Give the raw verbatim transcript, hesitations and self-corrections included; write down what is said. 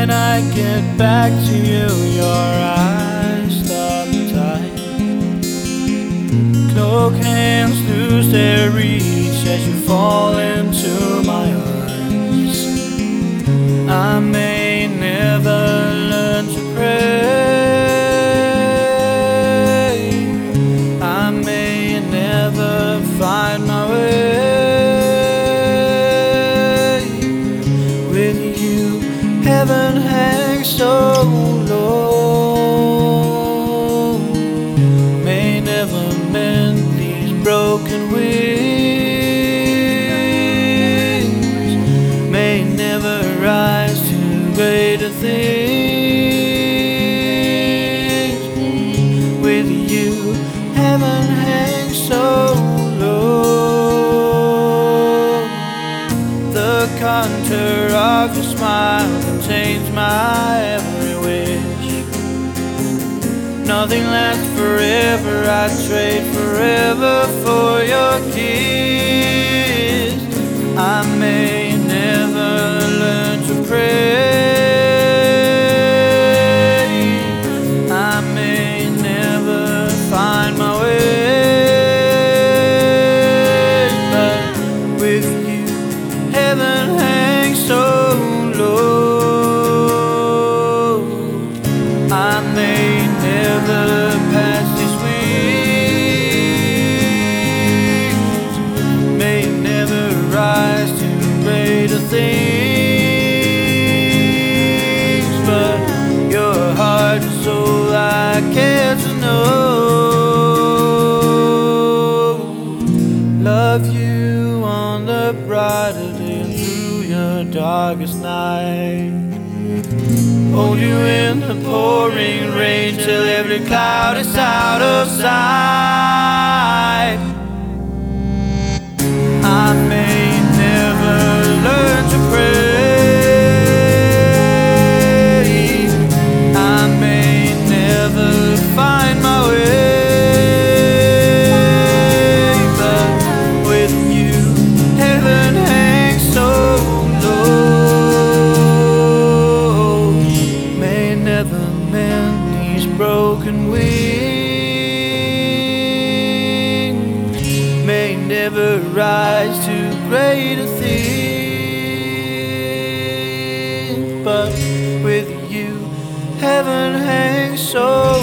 when I get back to you, your eyes stop tight. Cloak hands lose their reach as you fall into my arms. I may never learn to pray, I may never find my way. With you, heaven hangs so low, may never mend these broken wings, may never rise to greater things. With you, heaven hangs so low. The contour of your smile contains my every wish. Nothing lasts forever, I'd trade forever for your kiss. I may never learn to pray, I may never find my way, but with you, heaven hangs so low. I may never pass these wings, may never rise to greater things, but your heart and soul I care to know. Love you on the brighter day and through your darkest night. Hold you in the pouring rain till every cloud is out of sight. I may never learn to pray, I may never find my way, but with you, heaven hangs so low, may never mend these broken wings, may never rise to greater things, but with you, heaven hangs so